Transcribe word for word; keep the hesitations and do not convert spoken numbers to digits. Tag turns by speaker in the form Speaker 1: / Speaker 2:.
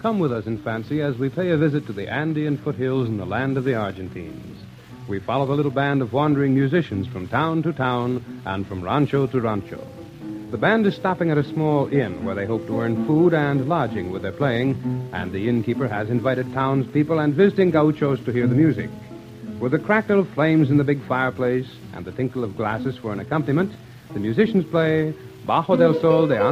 Speaker 1: come with us in fancy as we pay a visit to the Andean foothills in the land of the Argentines. We follow the little band of wandering musicians from town to town and from rancho to rancho. The band is stopping at a small inn where they hope to earn food and lodging with their playing, and the innkeeper has invited townspeople and visiting gauchos to hear the music. With the crackle of flames in the big fireplace and the tinkle of glasses for an accompaniment, the musicians play Bajo del Sol de